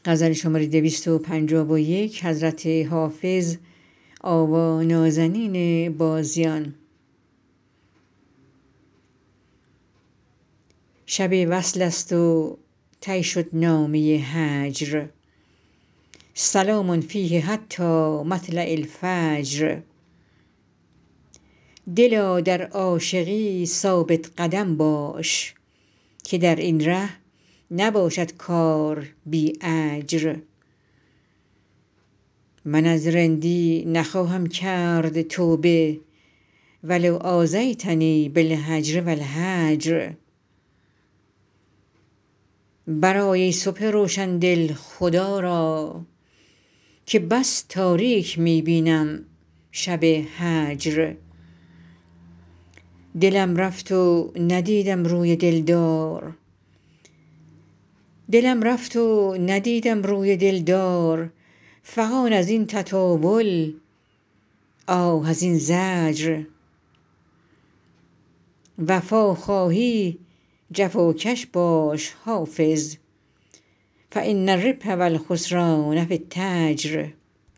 شب وصل است و طی شد نامه هجر، سلام فیه حتی مطلع الفجر. دلا در عاشقی ثابت قدم باش، که در این ره نباشد کار بی اجر. من از رندی نخواهم کرد توبه، ولو آذیتنی بالهجر و الهجر. برآی ای صبح روشندل خدا را، که بس تاریک می بینم شب هجر. دلم رفت و ندیدم روی دلدار، فغان از این تطاول آه از این زجر. وفا خواهی جفاکش باش حافظ، فإن الربح و الخسران فی التجر.